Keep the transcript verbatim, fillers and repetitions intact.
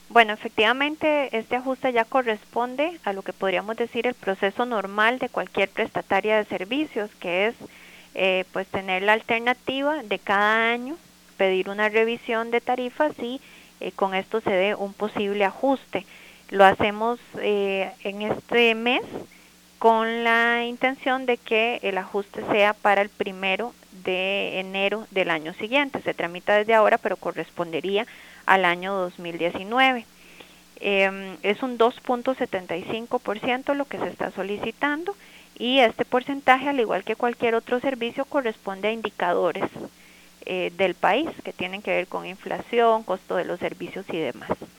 Bueno, efectivamente, este ajuste ya corresponde a lo que podríamos decir el proceso normal de cualquier prestataria de servicios, que es eh, pues tener la alternativa de cada año pedir una revisión de tarifas y eh, con esto se dé un posible ajuste. Lo hacemos eh, en este mes con la intención de que el ajuste sea para el primero de enero del año siguiente. Se tramita desde ahora, pero correspondería al año dos mil diecinueve. Eh, es un dos punto setenta y cinco por ciento lo que se está solicitando y este porcentaje, al igual que cualquier otro servicio, corresponde a indicadores eh, del país que tienen que ver con inflación, costo de los servicios y demás.